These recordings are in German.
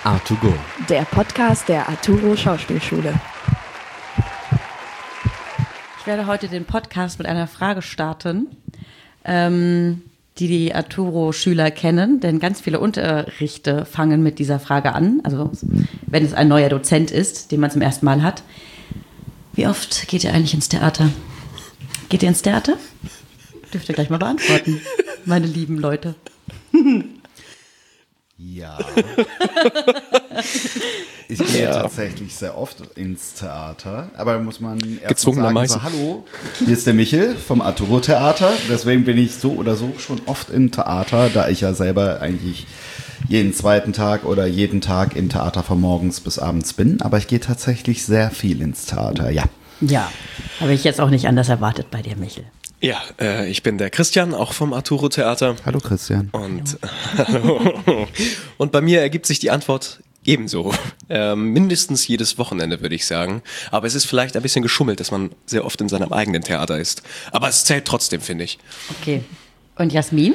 A2Go, der Podcast der Arturo Schauspielschule. Ich werde heute den Podcast mit einer Frage starten, die Arturo-Schüler kennen, denn ganz viele Unterrichte fangen mit dieser Frage an. Also wenn es ein neuer Dozent ist, den man zum ersten Mal hat. Wie oft geht ihr eigentlich ins Theater? Geht ihr ins Theater? Dürft ihr gleich mal beantworten, meine lieben Leute. Ja. Ich gehe tatsächlich sehr oft ins Theater, aber muss man erst mal sagen, so, hallo, hier ist der Michel vom Arturo Theater, deswegen bin ich so oder so schon oft im Theater, da ich ja selber eigentlich jeden zweiten Tag oder jeden Tag im Theater von morgens bis abends bin, aber ich gehe tatsächlich sehr viel ins Theater, ja. Ja, habe ich jetzt auch nicht anders erwartet bei dir, Michel. Ja, ich bin der Christian, auch vom Arturo Theater. Hallo Christian. Hallo. Und bei mir ergibt sich die Antwort ebenso. Mindestens jedes Wochenende, würde ich sagen. Aber es ist vielleicht ein bisschen geschummelt, dass man sehr oft in seinem eigenen Theater ist. Aber es zählt trotzdem, finde ich. Okay. Und Jasmin?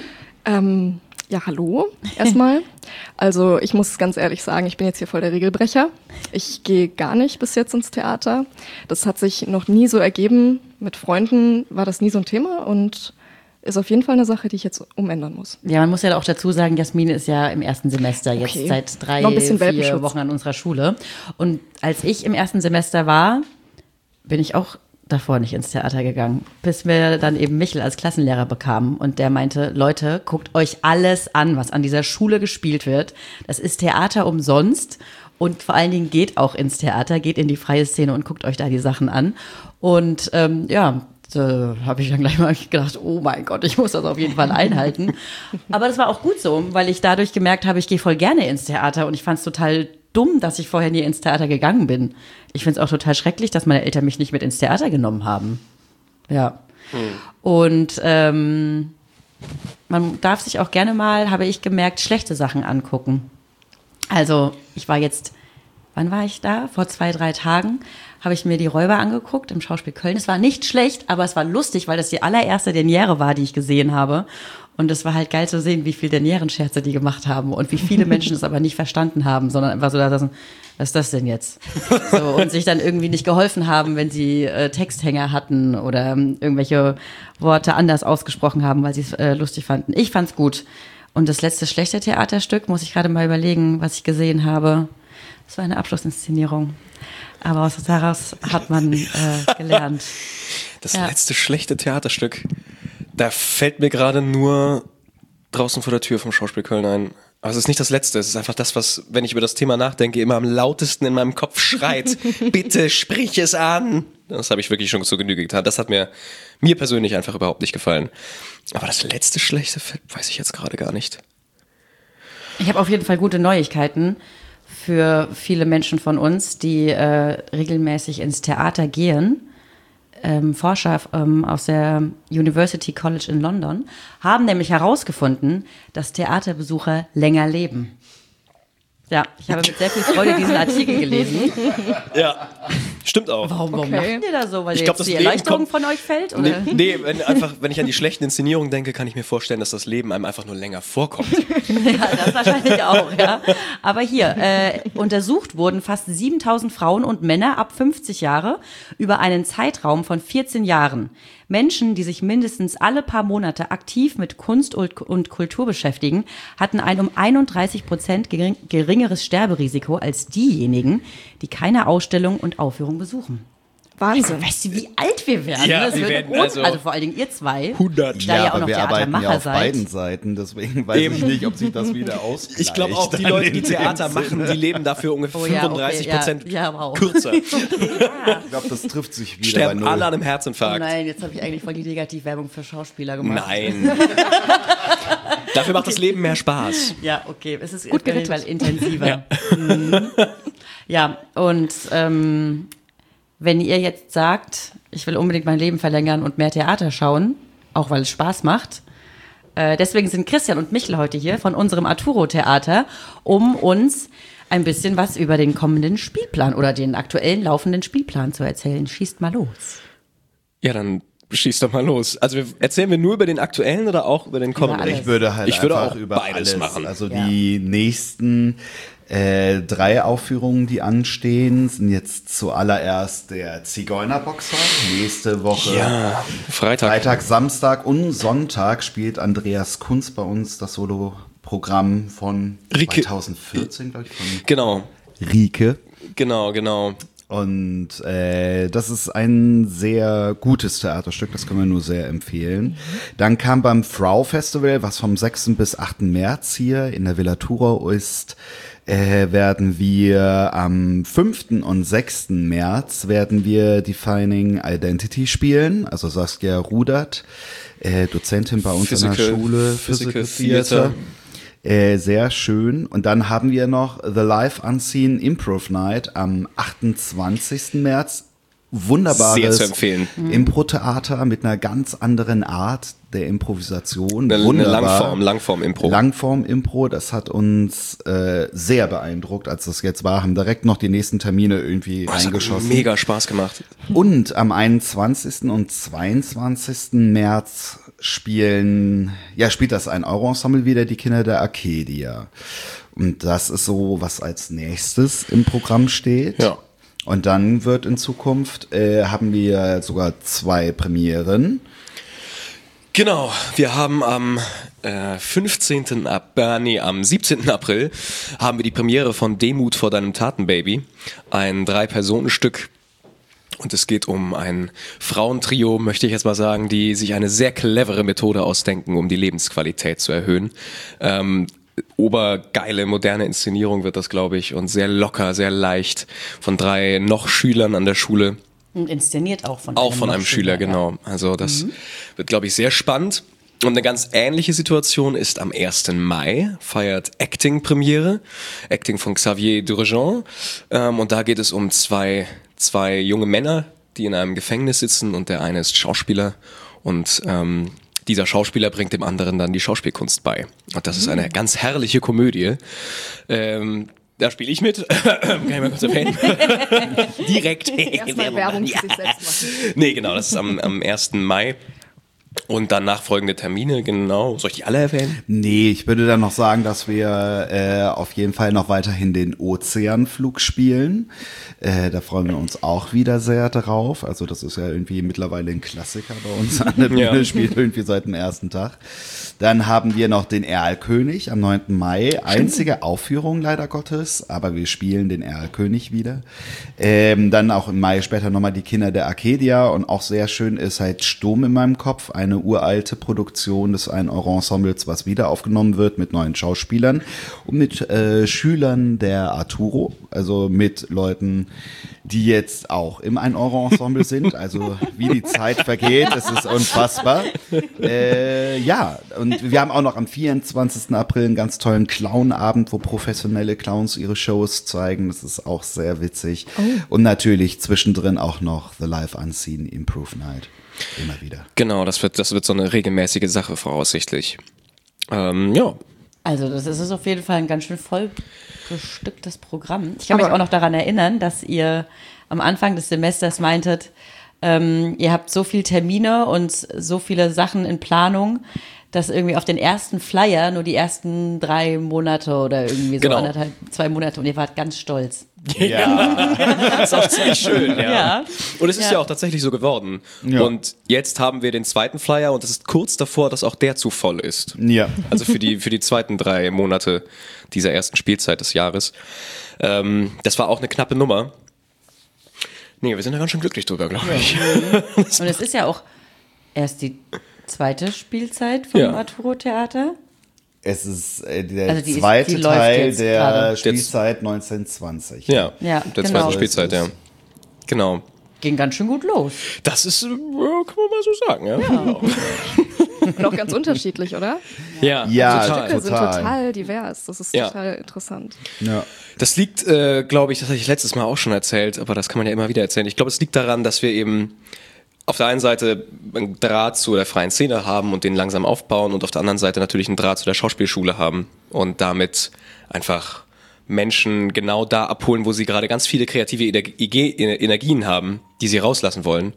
Ja, hallo erstmal. Also ich muss ganz ehrlich sagen, ich bin jetzt hier voll der Regelbrecher. Ich gehe gar nicht bis jetzt ins Theater. Das hat sich noch nie so ergeben. Mit Freunden war das nie so ein Thema und ist auf jeden Fall eine Sache, die ich jetzt umändern muss. Ja, man muss ja auch dazu sagen, Jasmin ist ja im ersten Semester jetzt seit 3-4 Wochen an unserer Schule. Und als ich im ersten Semester war, bin ich auch davor nicht ins Theater gegangen, bis wir dann eben Michel als Klassenlehrer bekamen und der meinte, Leute, guckt euch alles an, was an dieser Schule gespielt wird. Das ist Theater umsonst und vor allen Dingen geht auch ins Theater, geht in die freie Szene und guckt euch da die Sachen an. Und da habe ich dann gleich mal gedacht, oh mein Gott, ich muss das auf jeden Fall einhalten. Aber das war auch gut so, weil ich dadurch gemerkt habe, ich gehe voll gerne ins Theater und ich fand es total dumm, dass ich vorher nie ins Theater gegangen bin. Ich finde es auch total schrecklich, dass meine Eltern mich nicht mit ins Theater genommen haben. Ja. Und man darf sich auch gerne mal, habe ich gemerkt, schlechte Sachen angucken. Also ich war jetzt, wann war ich da? Vor 2-3 Tagen habe ich mir die Räuber angeguckt im Schauspiel Köln. Es war nicht schlecht, aber es war lustig, weil das die allererste Derniere war, die ich gesehen habe. Und es war halt geil zu sehen, wie viel Dernierenscherze die gemacht haben und wie viele Menschen es aber nicht verstanden haben, sondern einfach so da saßen, was ist das denn jetzt? So, und sich dann irgendwie nicht geholfen haben, wenn sie Texthänger hatten oder irgendwelche Worte anders ausgesprochen haben, weil sie es lustig fanden. Ich fand's gut. Und das letzte schlechte Theaterstück, muss ich gerade mal überlegen, was ich gesehen habe. Das war eine Abschlussinszenierung. Aber daraus hat man gelernt. Das letzte schlechte Theaterstück. Da fällt mir gerade nur draußen vor der Tür vom Schauspiel Köln ein. Aber es ist nicht das Letzte. Es ist einfach das, was, wenn ich über das Thema nachdenke, immer am lautesten in meinem Kopf schreit. Bitte sprich es an. Das habe ich wirklich schon zur Genüge getan. Das hat mir persönlich einfach überhaupt nicht gefallen. Aber das letzte schlechte weiß ich jetzt gerade gar nicht. Ich habe auf jeden Fall gute Neuigkeiten für viele Menschen von uns, die regelmäßig ins Theater gehen. Forscher aus der University College in London haben nämlich herausgefunden, dass Theaterbesucher länger leben. Ja, ich habe mit sehr viel Freude diesen Artikel gelesen. Ja, stimmt auch. Warum machen die da so? Weil ich glaub, jetzt die Erleichterung von euch fällt? Oder? Nee, wenn ich an die schlechten Inszenierungen denke, kann ich mir vorstellen, dass das Leben einem einfach nur länger vorkommt. Ja, das wahrscheinlich auch, ja. Aber hier, untersucht wurden fast 7.000 Frauen und Männer ab 50 Jahre über einen Zeitraum von 14 Jahren. Menschen, die sich mindestens alle paar Monate aktiv mit Kunst und Kultur beschäftigen, hatten ein um 31% geringeres Sterberisiko als diejenigen, die keine Ausstellung und Aufführung besuchen. Wahnsinn. Weißt du, wie alt wir werden? Ja, das wir wird werden also vor allen Dingen ihr zwei. 100. Da Ja, ja auch aber noch wir arbeiten ja Theatermacher auf seid. beiden Seiten, deswegen weiß ich nicht, ob sich das wieder ausgleicht. Ich glaube auch, die Leute, die Theater machen, die leben dafür ungefähr 35% kürzer. Ich glaube, das trifft sich wieder Sterben bei 0. alle an einem Oh Herzinfarkt. nein, jetzt habe ich eigentlich voll die Negativwerbung für Schauspieler gemacht. Nein. Dafür macht das Leben mehr Spaß. Ja, okay, es ist Gut auf jeden gerettet. Fall intensiver. Ja, und wenn ihr jetzt sagt, ich will unbedingt mein Leben verlängern und mehr Theater schauen, auch weil es Spaß macht, deswegen sind Christian und Michel heute hier von unserem Arturo Theater, um uns ein bisschen was über den kommenden Spielplan oder den aktuellen laufenden Spielplan zu erzählen. Schießt mal los. Ja, dann schieß doch mal los. Also erzählen wir nur über den aktuellen oder auch über den kommenden? Ich würde auch über beides machen. Also die nächsten 3 Aufführungen, die anstehen, sind jetzt zuallererst der Zigeunerboxer. Nächste Woche Freitag, Samstag und Sonntag spielt Andreas Kunz bei uns das Solo-Programm von Rike. 2014, glaube ich. Genau. Rike. Genau. Und das ist ein sehr gutes Theaterstück, das können wir nur sehr empfehlen. Dann kam beim Frau Festival, was vom 6. bis 8. März hier in der Villa Thurau ist, werden wir am 5. und 6. März werden wir Defining Identity spielen. Also Saskia Rudert, Dozentin bei uns an der Schule, Physical Theater. Sehr schön. Und dann haben wir noch The Live Unseen Improv Night am 28. März. Wunderbares Impro-Theater mit einer ganz anderen Art der Improvisation. Eine Langform-Impro. Langform-Impro, das hat uns sehr beeindruckt, als das jetzt war. Haben direkt noch die nächsten Termine irgendwie reingeschossen. Hat mega Spaß gemacht. Und am 21. und 22. März spielt das ein Euro-Ensemble wieder, die Kinder der Arcadia. Und das ist so, was als nächstes im Programm steht. Ja. Und dann wird in Zukunft, haben wir sogar 2 Premieren. Genau, wir haben am 17. April haben wir die Premiere von Demut vor deinem Tatenbaby. Ein 3-Personen-Stück. Und es geht um ein Frauentrio, möchte ich jetzt mal sagen, die sich eine sehr clevere Methode ausdenken, um die Lebensqualität zu erhöhen. Obergeile, moderne Inszenierung wird das, glaube ich, und sehr locker, sehr leicht von 3 noch Schülern an der Schule. Und inszeniert auch von einem Schüler, genau. Also das wird, glaube ich, sehr spannend. Und eine ganz ähnliche Situation ist am 1. Mai, feiert Acting Premiere, Acting von Xavier Durgeon. Und da geht es um zwei junge Männer, die in einem Gefängnis sitzen, und der eine ist Schauspieler und dieser Schauspieler bringt dem anderen dann die Schauspielkunst bei. Und das ist eine ganz herrliche Komödie. Da spiele ich mit. Kann ich mal kurz erwähnen? Direkt. Erstmal Werbung für sich selbst machen. Nee, genau, das ist am 1. Mai. Und dann nachfolgende Termine, genau. Soll ich die alle erwähnen? Nee, ich würde dann noch sagen, dass wir auf jeden Fall noch weiterhin den Ozeanflug spielen. Da freuen wir uns auch wieder sehr drauf. Also das ist ja irgendwie mittlerweile ein Klassiker bei uns an der Bühne, spielt irgendwie seit dem ersten Tag. Dann haben wir noch den Erlkönig am 9. Mai. Einzige Aufführung leider Gottes, aber wir spielen den Erlkönig wieder. Dann auch im Mai später nochmal die Kinder der Arcadia, und auch sehr schön ist halt Sturm in meinem Kopf, eine uralte Produktion des ein Euro-Ensembles, was wieder aufgenommen wird mit neuen Schauspielern und mit Schülern der Arturo, also mit Leuten, die jetzt auch im ein Euro-Ensemble sind. Also wie die Zeit vergeht, es ist unfassbar. Und wir haben auch noch am 24. April einen ganz tollen Clown-Abend, wo professionelle Clowns ihre Shows zeigen. Das ist auch sehr witzig. Oh. Und natürlich zwischendrin auch noch The Live Unseen Improv Night. Immer wieder. Genau, das wird so eine regelmäßige Sache voraussichtlich. Ja. Also das ist auf jeden Fall ein ganz schön voll bestücktes Programm. Ich kann mich auch noch daran erinnern, dass ihr am Anfang des Semesters meintet, ihr habt so viele Termine und so viele Sachen in Planung, dass irgendwie auf den ersten Flyer nur die ersten 3 Monate oder irgendwie so 2 Monate, und ihr wart ganz stolz. Ja, das ist auch ziemlich schön, ja. Und es ist ja auch tatsächlich so geworden. Ja. Und jetzt haben wir den 2. Flyer, und es ist kurz davor, dass auch der zu voll ist. Ja. Also für die zweiten 3 Monate dieser ersten Spielzeit des Jahres. Das war auch eine knappe Nummer. Nee, wir sind da ganz schön glücklich drüber, glaube ich. Und es ist ja auch erst die 2. Spielzeit vom Arturo-Theater. Es ist der zweite Teil der Spielzeit 1920. Ja, der zweiten Spielzeit, ja. Genau. Ging ganz schön gut los. Das ist, kann man mal so sagen, ja. Und auch ganz unterschiedlich, oder? Ja, total. Die Stücke sind total divers. Das ist total interessant. Ja. Das liegt, glaube ich, das hatte ich letztes Mal auch schon erzählt, aber das kann man ja immer wieder erzählen. Ich glaube, es liegt daran, dass wir eben auf der einen Seite einen Draht zu der freien Szene haben und den langsam aufbauen, und auf der anderen Seite natürlich einen Draht zu der Schauspielschule haben und damit einfach Menschen genau da abholen, wo sie gerade ganz viele kreative Energien haben, die sie rauslassen wollen.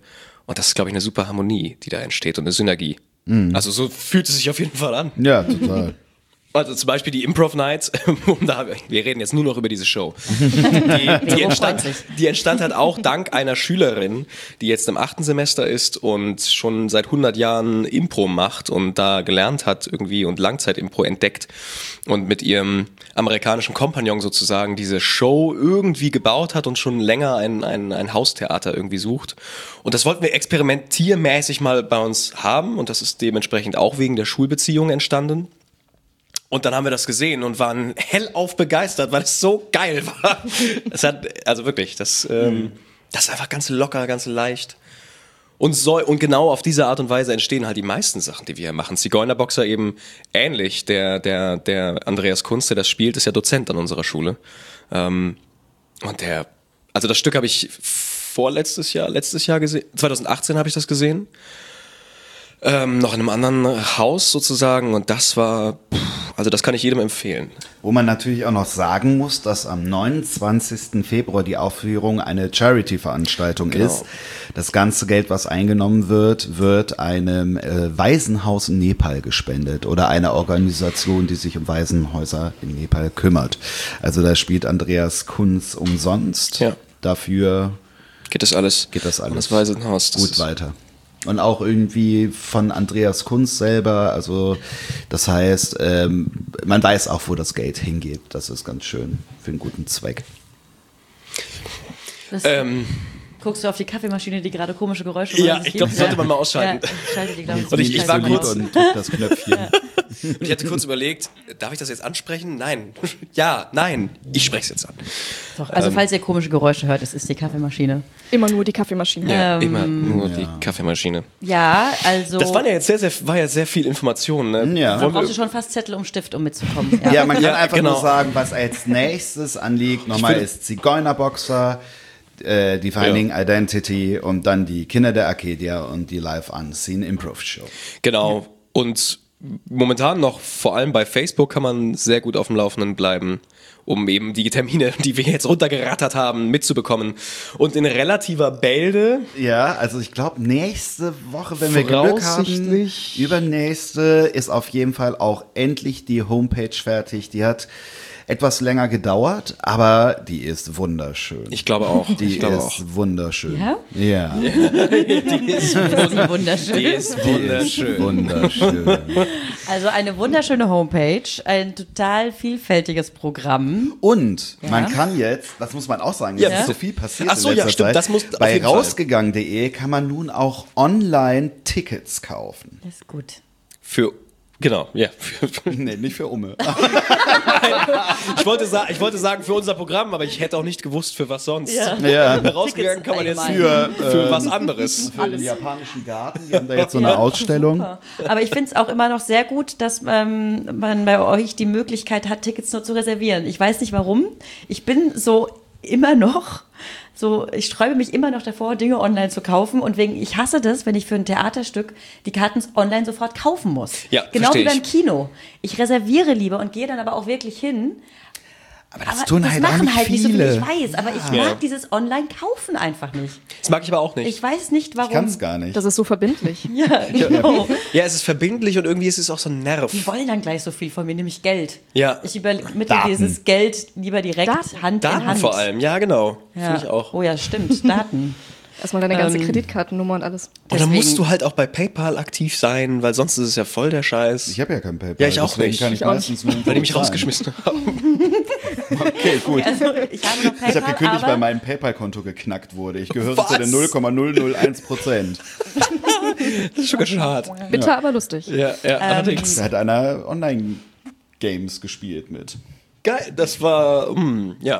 Und das ist, glaube ich, eine super Harmonie, die da entsteht und eine Synergie. Also so fühlt es sich auf jeden Fall an. Ja, total. Also zum Beispiel die Improv Nights, wir reden jetzt nur noch über diese Show. Die entstand halt auch dank einer Schülerin, die jetzt im 8. Semester ist und schon seit 100 Jahren Impro macht und da gelernt hat irgendwie und Langzeit-Impro entdeckt und mit ihrem amerikanischen Kompagnon sozusagen diese Show irgendwie gebaut hat und schon länger ein Haustheater irgendwie sucht. Und das wollten wir experimentiermäßig mal bei uns haben und das ist dementsprechend auch wegen der Schulbeziehung entstanden. Und dann haben wir das gesehen und waren hellauf begeistert, weil es so geil war. Es hat, also wirklich, das ist einfach ganz locker, ganz leicht. Und genau auf diese Art und Weise entstehen halt die meisten Sachen, die wir hier machen. Zigeunerboxer eben ähnlich. Der Andreas Kunz, der das spielt, ist ja Dozent an unserer Schule. Und also das Stück habe ich letztes Jahr gesehen. 2018 habe ich das gesehen. Noch in einem anderen Haus sozusagen und das war, also das kann ich jedem empfehlen. Wo man natürlich auch noch sagen muss, dass am 29. Februar die Aufführung eine Charity-Veranstaltung ist. Das ganze Geld, was eingenommen wird einem Waisenhaus in Nepal gespendet oder einer Organisation, die sich um Waisenhäuser in Nepal kümmert. Also da spielt Andreas Kunz umsonst. Ja. Dafür geht das alles. Das Waisenhaus. Gut weiter. Und auch irgendwie von Andreas Kunz selber, also das heißt, man weiß auch, wo das Geld hingeht. Das ist ganz schön für einen guten Zweck. Guckst du auf die Kaffeemaschine, die gerade komische Geräusche macht? Ja, ich glaube, die sollte man mal ausschalten. Ja, ich schalte die, glaube ich. Und ich war kurz und drück das Knöpfchen. Ja. Und ich hatte kurz überlegt, darf ich das jetzt ansprechen? Nein. Ja, nein. Ich spreche es jetzt an. Doch, also falls ihr komische Geräusche hört, es ist die Kaffeemaschine. Immer nur die Kaffeemaschine. Ja, immer nur die Kaffeemaschine. Ja, also... Das war ja jetzt sehr viel Information. Ne? Ja. Da brauchst du schon fast Zettel und Stift, um mitzukommen. Ja, man kann einfach nur sagen, was als nächstes anliegt. Nochmal ist Zigeunerboxer, die Finding Identity und dann die Kinder der Arcadia und die Live Unseen Improv Show. Genau. Und momentan noch, vor allem bei Facebook, kann man sehr gut auf dem Laufenden bleiben, um eben die Termine, die wir jetzt runtergerattert haben, mitzubekommen. Und in relativer Bälde. Ja, also ich glaube, nächste Woche, wenn wir Glück haben, übernächste, ist auf jeden Fall auch endlich die Homepage fertig. Die hat etwas länger gedauert, aber die ist wunderschön. Ich glaube auch. Die ist wunderschön. Ja? Ja. Die ist wunderschön. Die ist wunderschön. Also eine wunderschöne Homepage, ein total vielfältiges Programm. Und man kann jetzt, das muss man auch sagen, jetzt ist so viel passiert in letzter Zeit. Das muss bei rausgegangen.de kann man nun auch online Tickets kaufen. Das ist gut. Genau, ja. Nee, nicht für Umme. Ich wollte sagen für unser Programm, aber ich hätte auch nicht gewusst, für was sonst. Ja. Rausgegangen kann man jetzt für was anderes. Für den japanischen Garten, die haben da jetzt so eine Ausstellung. Super. Aber ich finde es auch immer noch sehr gut, dass man bei euch die Möglichkeit hat, Tickets nur zu reservieren. Ich weiß nicht warum. Ich bin so immer noch... ich sträube mich immer noch davor, Dinge online zu kaufen und ich hasse das, wenn ich für ein Theaterstück die Karten online sofort kaufen muss. Ja, genau wie beim Kino. Ich reserviere lieber und gehe dann aber auch wirklich hin. Aber das tun halt auch nicht viele. Nicht so viel, ich weiß, aber ich mag dieses Online-Kaufen einfach nicht. Das mag ich aber auch nicht. Ich weiß nicht, warum. Ich kann es gar nicht. Das ist so verbindlich. Ja, genau. Ja, es ist verbindlich und irgendwie ist es auch so ein Nerv. Die wollen dann gleich so viel von mir, nämlich Geld. Ja. Ich übermittle dieses Geld lieber direkt Hand in Hand. Daten vor allem, ja genau. Ja. Finde ich auch. Oh ja, stimmt, Daten. Erstmal deine ganze Kreditkartennummer und alles. Und dann musst du halt auch bei PayPal aktiv sein, weil sonst ist es ja voll der Scheiß. Ich habe ja kein PayPal. Ja, ich auch nicht. Kann ich meistens nur weil die mich rausgeschmissen haben. Okay, gut. Also, ich habe noch PayPal, Ich habe gekündigt, weil mein PayPal-Konto geknackt wurde. Ich gehöre zu den 0,001%. Das ist schon ganz schön hart. Bitter, aber lustig. Ja, allerdings. Da hat einer Online-Games gespielt mit. Geil, das war, ja.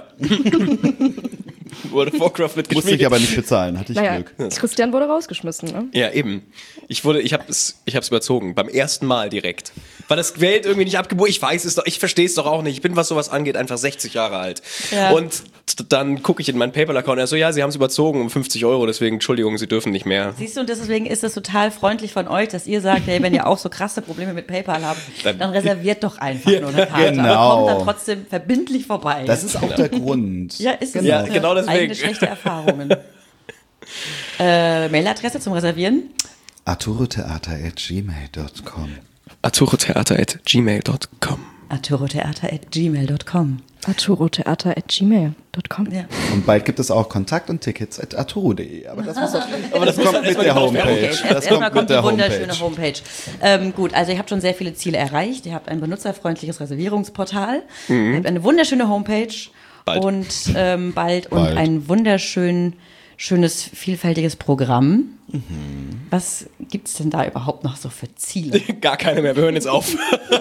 World of Warcraft wird gespielt. Musste ich aber nicht bezahlen, hatte ich Glück. Christian wurde rausgeschmissen, ne? Ja, eben. Ich hab's überzogen. Beim ersten Mal direkt. Weil das Geld irgendwie nicht abgebucht. Ich weiß es doch, ich verstehe es doch auch nicht. Ich bin, was sowas angeht, einfach 60 Jahre alt. Ja. Und dann gucke ich in meinen PayPal-Account. Er so, ja, Sie haben es überzogen um 50 €, deswegen, Entschuldigung, Sie dürfen nicht mehr. Siehst du, und deswegen ist es total freundlich von euch, dass ihr sagt, hey, wenn ihr auch so krasse Probleme mit PayPal habt, dann reserviert doch einfach nur eine Karte. Genau. Aber kommt dann trotzdem verbindlich vorbei. Das ist auch der Grund. Ja, ist es. Ja, genau deswegen. Eigene schlechte Erfahrungen. Mailadresse zum Reservieren? arturotheater@gmail.com. arturotheater@gmail.com. arturotheater@gmail.com. arturotheater@gmail.com. Ja. Und bald gibt es auch Kontakt und Tickets @arturo.de. Aber das kommt mit der Homepage. Erstmal kommt die wunderschöne Homepage. Gut, also ihr habt schon sehr viele Ziele erreicht. Ihr habt ein benutzerfreundliches Reservierungsportal. Ihr habt eine wunderschöne Homepage. Bald. Und bald ein schönes, vielfältiges Programm. Was gibt es denn da überhaupt noch so für Ziele? Gar keine mehr, wir hören jetzt auf.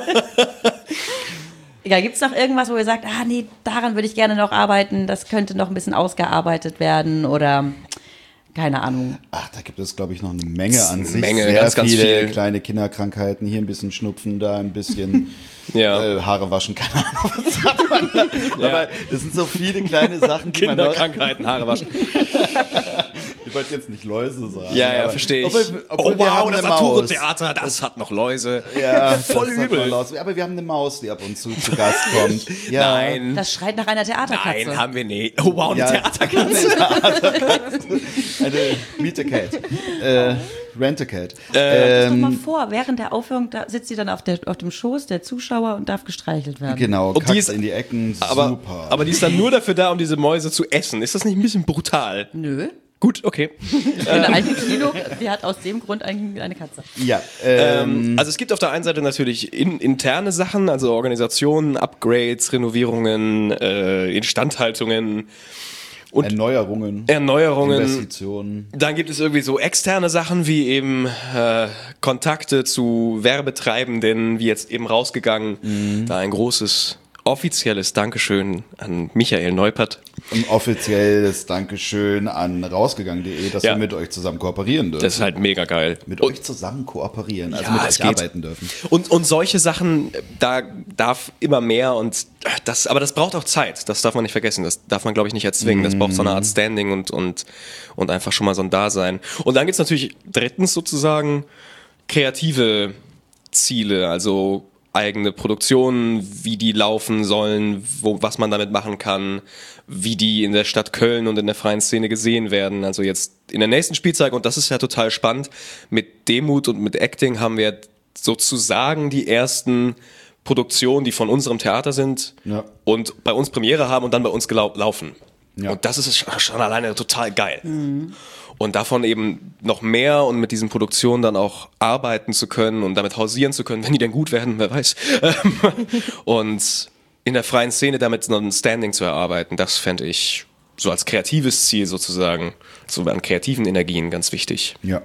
Ja, gibt es noch irgendwas, wo ihr sagt, nee, daran würde ich gerne noch arbeiten, das könnte noch ein bisschen ausgearbeitet werden oder keine Ahnung. Ach, da gibt es, glaube ich, noch eine Menge an sich. Sehr ganz viele viel. Kleine Kinderkrankheiten, hier ein bisschen Schnupfen, da ein bisschen Haare waschen, keine Ahnung, was sagt man da? Aber das sind so viele kleine Sachen, die Kinderkrankheiten, Haare waschen. Ich wollte jetzt nicht Läuse sagen. Ja, verstehe ich. Obwohl wir haben das eine Maus. Arturo-Theater, das hat noch Läuse. Ja, voll übel. Aber wir haben eine Maus, die ab und zu Gast kommt. Ja. Nein. Das schreit nach einer Theaterkatze. Nein, haben wir nicht. Oh wow, eine Theaterkatze. Eine Meet-a-Cat. Rent-a-Cat. Stell doch mal vor, während der Aufführung da sitzt sie dann auf dem Schoß der Zuschauer und darf gestreichelt werden. Genau, und die ist in die Ecken, super. Aber die ist dann nur dafür da, um diese Mäuse zu essen. Ist das nicht ein bisschen brutal? Nö. Gut, okay. Ich finde, ein Kino, die hat aus dem Grund eine Katze. Ja. Also es gibt auf der einen Seite natürlich interne Sachen, also Organisationen, Upgrades, Renovierungen, Instandhaltungen. Und Erneuerungen, Investitionen. Dann gibt es irgendwie so externe Sachen wie eben Kontakte zu Werbetreibenden, wie jetzt eben rausgegangen. Da ein großes offizielles Dankeschön an Michael Neupert. Ein offizielles Dankeschön an rausgegangen.de, dass wir mit euch zusammen kooperieren dürfen. Das ist halt mega geil. Mit euch zusammen kooperieren, also mit euch arbeiten dürfen. Und solche Sachen, da darf immer mehr aber das braucht auch Zeit, das darf man nicht vergessen, das darf man, glaube ich, nicht erzwingen, das braucht so eine Art Standing und einfach schon mal so ein Dasein. Und dann gibt es natürlich drittens sozusagen kreative Ziele, also eigene Produktionen, wie die laufen sollen, was man damit machen kann, wie die in der Stadt Köln und in der freien Szene gesehen werden. Also jetzt in der nächsten Spielzeit, und das ist ja total spannend, mit Demut und mit Acting haben wir sozusagen die ersten Produktionen, die von unserem Theater sind und bei uns Premiere haben und dann bei uns laufen. Ja. Und das ist schon alleine total geil. Und davon eben noch mehr und mit diesen Produktionen dann auch arbeiten zu können und damit hausieren zu können, wenn die denn gut werden, wer weiß. Und in der freien Szene damit noch ein Standing zu erarbeiten, das fände ich so als kreatives Ziel sozusagen, so an kreativen Energien ganz wichtig. Ja,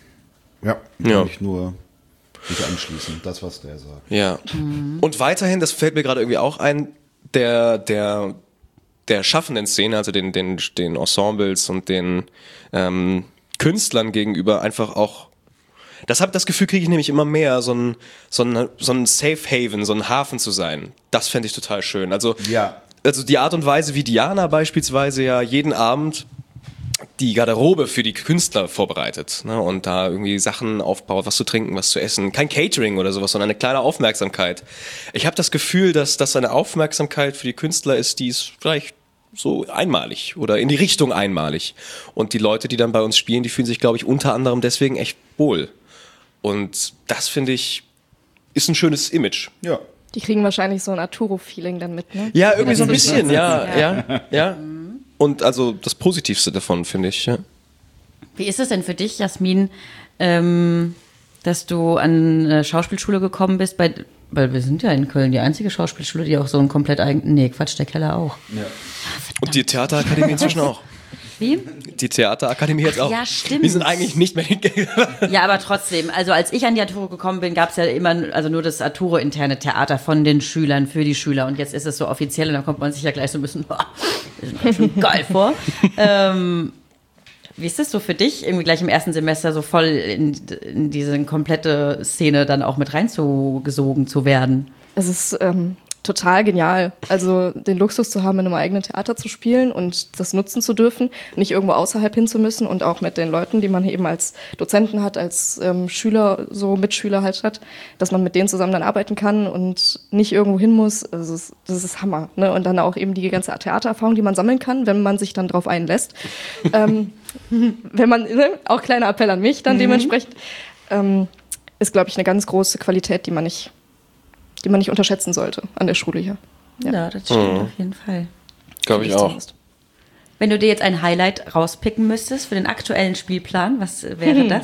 kann ich nur sich anschließen, das, was der sagt. Ja. Und weiterhin, das fällt mir gerade irgendwie auch ein, der schaffenden Szene, also den Ensembles und den Künstlern gegenüber einfach auch, das Gefühl kriege ich nämlich immer mehr, so ein Safe Haven, so ein Hafen zu sein. Das fände ich total schön. Also die Art und Weise, wie Diana beispielsweise ja jeden Abend die Garderobe für die Künstler vorbereitet, ne, und da irgendwie Sachen aufbaut, was zu trinken, was zu essen. Kein Catering oder sowas, sondern eine kleine Aufmerksamkeit. Ich habe das Gefühl, dass das eine Aufmerksamkeit für die Künstler ist, die ist vielleicht so einmalig oder in die Richtung einmalig. Und die Leute, die dann bei uns spielen, die fühlen sich, glaube ich, unter anderem deswegen echt wohl. Und das, finde ich, ist ein schönes Image. Ja. Die kriegen wahrscheinlich so ein Arturo-Feeling dann mit, ne? Ja, irgendwie so ein bisschen, ja. Und also das Positivste davon, finde ich, ja. Wie ist es denn für dich, Jasmin, dass du an eine Schauspielschule gekommen bist, weil wir sind ja in Köln die einzige Schauspielschule, die auch so einen komplett eigenen, der Keller auch. Ja. Und die Theaterakademie inzwischen auch. Wie? Die Theaterakademie jetzt auch. Ja, stimmt. Wir sind eigentlich nicht mehr Ja, aber trotzdem, also als ich an die Arturo gekommen bin, gab es ja immer nur das Arturo-interne Theater von den Schülern, für die Schüler, und jetzt ist es so offiziell und da kommt man sich ja gleich so ein bisschen schon geil vor. Wie ist das so für dich, irgendwie gleich im ersten Semester so voll in diese komplette Szene dann auch mit reingesogen zu werden? Es ist total genial. Also den Luxus zu haben, in einem eigenen Theater zu spielen und das nutzen zu dürfen, nicht irgendwo außerhalb hin zu müssen und auch mit den Leuten, die man eben als Dozenten hat, als Schüler, so Mitschüler halt hat, dass man mit denen zusammen dann arbeiten kann und nicht irgendwo hin muss. Also das ist Hammer. Ne? Und dann auch eben die ganze Theatererfahrung, die man sammeln kann, wenn man sich dann drauf einlässt. wenn man, auch kleiner Appell an mich dann dementsprechend, ist, glaube ich, eine ganz große Qualität, die man nicht unterschätzen sollte an der Schule hier. Ja, das stimmt auf jeden Fall. Glaube ich auch. Wenn du dir jetzt ein Highlight rauspicken müsstest für den aktuellen Spielplan, was wäre das?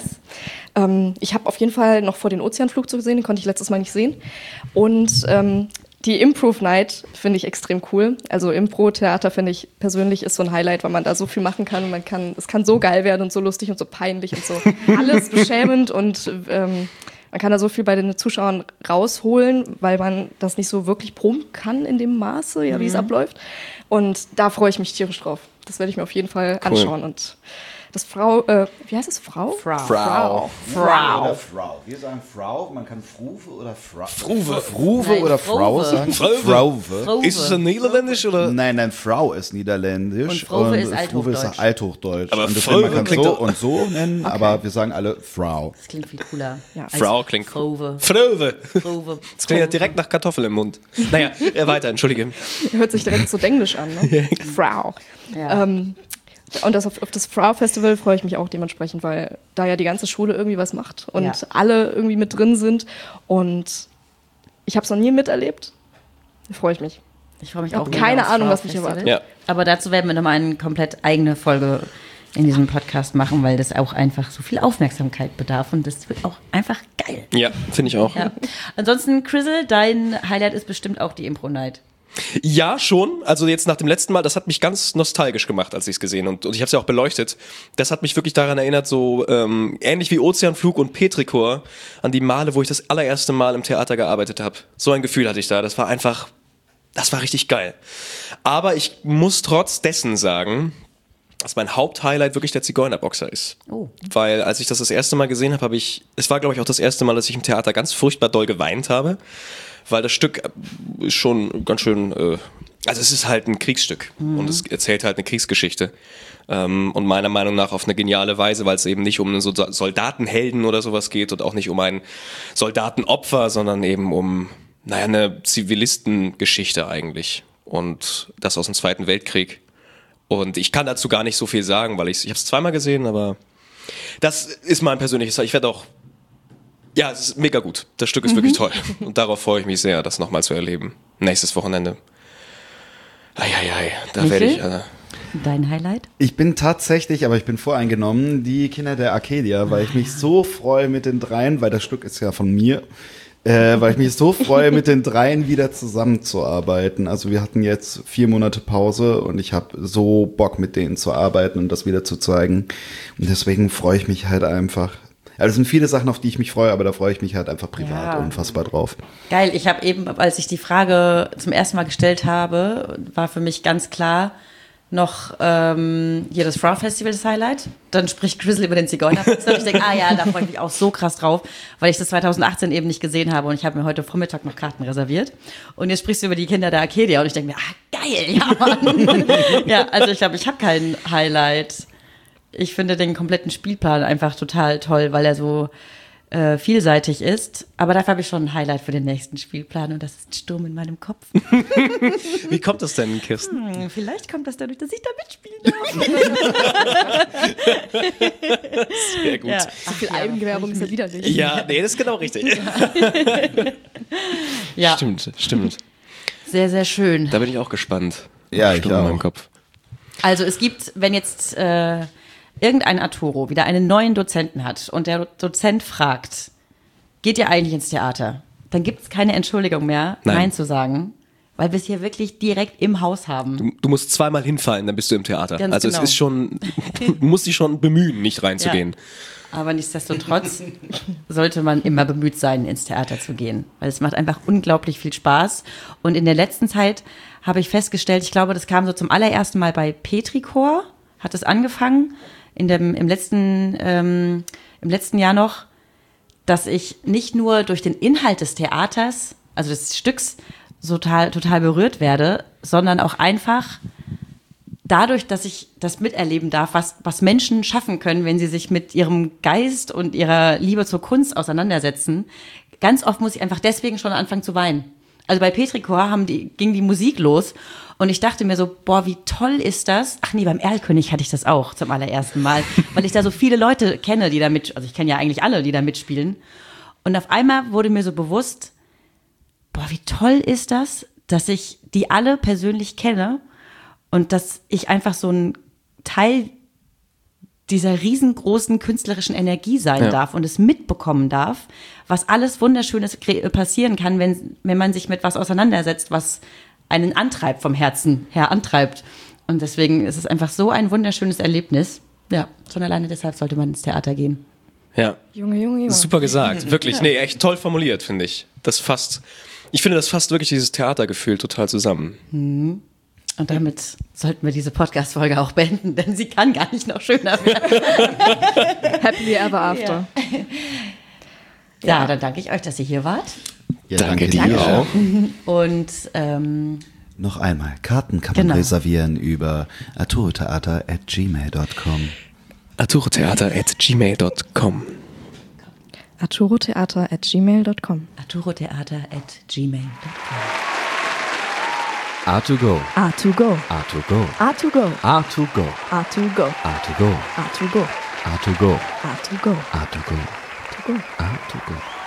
Ich habe auf jeden Fall noch vor den Ozeanflug zu sehen, den konnte ich letztes Mal nicht sehen. Und die Improv Night finde ich extrem cool. Also Impro-Theater finde ich persönlich ist so ein Highlight, weil man da so viel machen kann. Und es kann so geil werden und so lustig und so peinlich und so alles beschämend und man kann da so viel bei den Zuschauern rausholen, weil man das nicht so wirklich proben kann in dem Maße, wie es abläuft. Und da freue ich mich tierisch drauf. Das werde ich mir auf jeden Fall anschauen. Und das wie heißt es? Frau? Frau. Oder Frau. Wir sagen Frau, man kann Fruve oder Frau. Fruve oder Frau sagen. Frauve. Ist es ein Niederländisch oder? Nein, Frau ist Niederländisch. Und Fruve ist Althochdeutsch. Aber und deswegen, man kann es so und so nennen, aber wir sagen alle Frau. Das klingt viel cooler. Ja. Frau klingt Frauve. Das klingt ja direkt nach Kartoffel im Mund. Naja, weiter, entschuldige. Hört sich direkt so denglisch an, ne? Frau. Ja. Und auf das Frau-Festival freue ich mich auch dementsprechend, weil da ja die ganze Schule irgendwie was macht und alle irgendwie mit drin sind. Und ich habe es noch nie miterlebt. Da freue ich mich. Ich freue mich auch. auch. Keine Ahnung, was mich erwartet. Ja. Aber dazu werden wir nochmal eine komplett eigene Folge in diesem Podcast machen, weil das auch einfach so viel Aufmerksamkeit bedarf und das wird auch einfach geil. Ja, finde ich auch. Ja. Ansonsten, Chrisel, dein Highlight ist bestimmt auch die Impro-Night. Ja, schon. Also jetzt nach dem letzten Mal, das hat mich ganz nostalgisch gemacht, als ich es gesehen und ich habe es ja auch beleuchtet. Das hat mich wirklich daran erinnert, so ähnlich wie Ozeanflug und Petrichor, an die Male, wo ich das allererste Mal im Theater gearbeitet habe. So ein Gefühl hatte ich da. Das war richtig geil. Aber ich muss trotz dessen sagen, dass mein Haupthighlight wirklich der Zigeunerboxer ist. Oh. Weil als ich das erste Mal gesehen habe, es war glaube ich auch das erste Mal, dass ich im Theater ganz furchtbar doll geweint habe. Weil das Stück ist schon ganz schön, also es ist halt ein Kriegsstück und es erzählt halt eine Kriegsgeschichte und meiner Meinung nach auf eine geniale Weise, weil es eben nicht um einen Soldatenhelden oder sowas geht und auch nicht um ein Soldatenopfer, sondern eben um, eine Zivilistengeschichte eigentlich und das aus dem Zweiten Weltkrieg. Und ich kann dazu gar nicht so viel sagen, weil ich habe es zweimal gesehen, aber das ist mein persönliches, ich werde auch. Ja, es ist mega gut. Das Stück ist wirklich toll. Und darauf freue ich mich sehr, das nochmal zu erleben. Nächstes Wochenende. Da werde ich... Dein Highlight? Ich bin tatsächlich, aber ich bin voreingenommen, die Kinder der Arcadia, weil ich mich so freue mit den dreien, weil das Stück ist ja von mir, weil ich mich so freue, mit den dreien wieder zusammenzuarbeiten. Also wir hatten jetzt 4 Monate Pause und ich habe so Bock, mit denen zu arbeiten und das wieder zu zeigen. Und deswegen freue ich mich halt einfach. Also es sind viele Sachen, auf die ich mich freue, aber da freue ich mich halt einfach privat unfassbar drauf. Geil, ich habe eben, als ich die Frage zum ersten Mal gestellt habe, war für mich ganz klar noch hier das Frau-Festival das Highlight. Dann spricht Chrisel über den Zigeunerboxer. Ich denke, da freue ich mich auch so krass drauf, weil ich das 2018 eben nicht gesehen habe und ich habe mir heute Vormittag noch Karten reserviert. Und jetzt sprichst du über die Kinder der Arcadia und ich denke mir, geil, ja Mann. Ja, also ich glaube, ich habe kein Highlight. Ich finde den kompletten Spielplan einfach total toll, weil er so vielseitig ist. Aber dafür habe ich schon ein Highlight für den nächsten Spielplan und das ist ein Sturm in meinem Kopf. Wie kommt das denn, Kirsten? Vielleicht kommt das dadurch, dass ich da mitspielen darf. Sehr gut. Ja. So viel Eigenwerbung ist ja wieder nicht. Ja, nee, das ist genau richtig. Ja. Stimmt. Sehr, sehr schön. Da bin ich auch gespannt. Ja, Sturm in meinem Kopf. Also es gibt, wenn jetzt irgendein Arturo wieder einen neuen Dozenten hat und der Dozent fragt, geht ihr eigentlich ins Theater? Dann gibt es keine Entschuldigung mehr, Nein zu sagen, weil wir es hier wirklich direkt im Haus haben. Du musst zweimal hinfallen, dann bist du im Theater. Ganz also genau. Es ist schon, du musst dich schon bemühen, nicht reinzugehen. Ja. Aber nichtsdestotrotz sollte man immer bemüht sein, ins Theater zu gehen, weil es macht einfach unglaublich viel Spaß. Und in der letzten Zeit habe ich festgestellt, ich glaube, das kam so zum allerersten Mal bei Petrichor, hat es angefangen, im letzten Jahr noch, dass ich nicht nur durch den Inhalt des Theaters, also des Stücks, total berührt werde, sondern auch einfach dadurch, dass ich das miterleben darf, was Menschen schaffen können, wenn sie sich mit ihrem Geist und ihrer Liebe zur Kunst auseinandersetzen. Ganz oft muss ich einfach deswegen schon anfangen zu weinen. Also bei Petrichor ging die Musik los und ich dachte mir so, boah, wie toll ist das? Ach nee, beim Erlkönig hatte ich das auch zum allerersten Mal, weil ich da so viele Leute kenne, die da also ich kenne ja eigentlich alle, die da mitspielen. Und auf einmal wurde mir so bewusst, boah, wie toll ist das, dass ich die alle persönlich kenne und dass ich einfach so ein Teil dieser riesengroßen künstlerischen Energie sein darf und es mitbekommen darf, was alles Wunderschönes passieren kann, wenn man sich mit was auseinandersetzt, was einen antreibt, vom Herzen her antreibt. Und deswegen ist es einfach so ein wunderschönes Erlebnis. Ja, schon alleine deshalb sollte man ins Theater gehen. Ja. Junge. Super gesagt, wirklich. Nee, echt toll formuliert, finde ich. Ich finde, das fasst wirklich dieses Theatergefühl total zusammen. Mhm. Und damit sollten wir diese Podcast-Folge auch beenden, denn sie kann gar nicht noch schöner werden. Happily ever after. Ja, dann danke ich euch, dass ihr hier wart. Ja, danke dir auch. Und noch einmal, Karten kann man reservieren über arturotheater@gmail.com. arturotheater@gmail.com. arturotheater@gmail.com. arturotheater@gmail.com. A2Go. A2Go. A2Go. A2Go. A2Go. A2Go. A2Go. A2Go. A2Go. A2Go. A2Go. A2Go. A2Go.